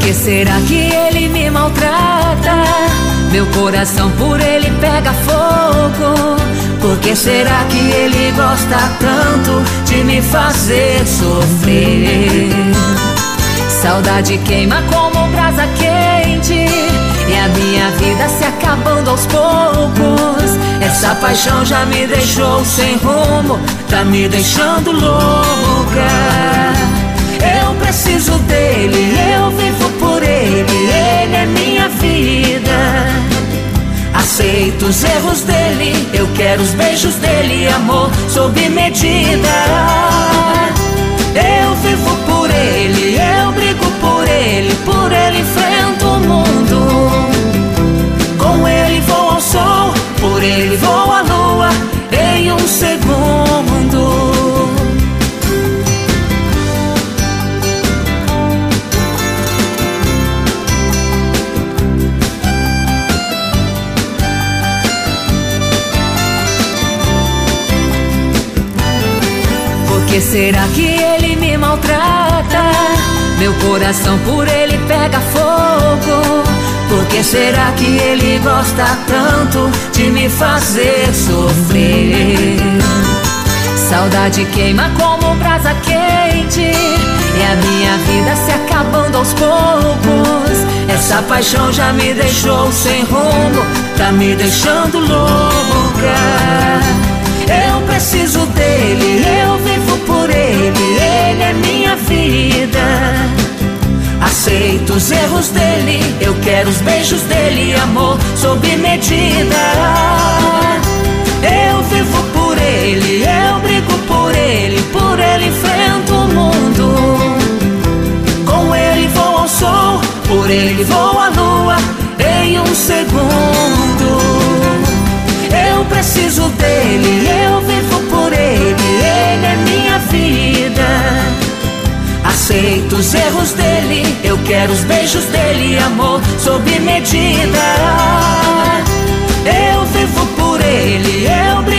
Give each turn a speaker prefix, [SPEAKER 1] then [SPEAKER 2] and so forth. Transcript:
[SPEAKER 1] que será que ele me maltrata? Meu coração por ele pega fogo. Por que será que ele gosta tanto de me fazer sofrer? Saudade queima como brasa quente, e a minha vida se acabando aos poucos. Essa paixão já me deixou sem rumo, tá me deixando louca. Eu preciso dele, eu vivo por ele, ele é minha vida. Aceito os erros dele, eu quero os beijos dele, amor sob medida. Eu vivo por ele, eu brigo por ele enfrento o mundo. Com ele vou ao sol, por ele vou à lua, em um segundo. Por que será que ele me maltrata? Meu coração por ele pega fogo. Por que será que ele gosta tanto de me fazer sofrer? Saudade queima como brasa quente, e a minha vida se acabando aos poucos. Essa paixão já me deixou sem rumo, tá me deixando louca. Eu preciso dele, eu vivo por ele, ele é minha vida. Aceito os erros dele, eu quero os beijos dele, amor sob medida. Eu vivo por ele, eu brigo por ele enfrento o mundo. Com ele vou ao sol, por ele vou à lua, em um segundo. Eu preciso dele, eu vivo por ele é minha vida. Aceito os erros dele, eu quero os beijos dele, amor sob medida. Eu vivo por ele, eu brigo